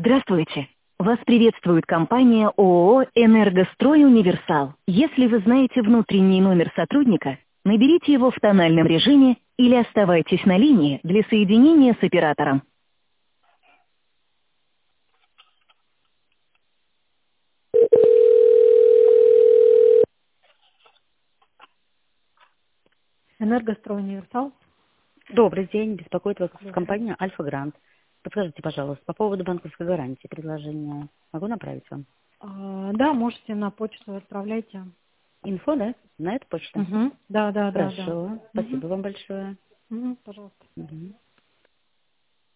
Здравствуйте. Вас приветствует компания ООО «Энергострой Универсал». Если вы знаете внутренний номер сотрудника, наберите его в тональном режиме или оставайтесь на линии для соединения с оператором. Энергострой Универсал. Добрый день, беспокоит вас Добрый. компания Альфа Грант. Подскажите, пожалуйста, по поводу банковской гарантии предложения могу направить вам? Да, можете на почту отправляйте. Инфо, да? На эту почту? Да. Хорошо, Мгм. спасибо вам большое. Пожалуйста. Мгм.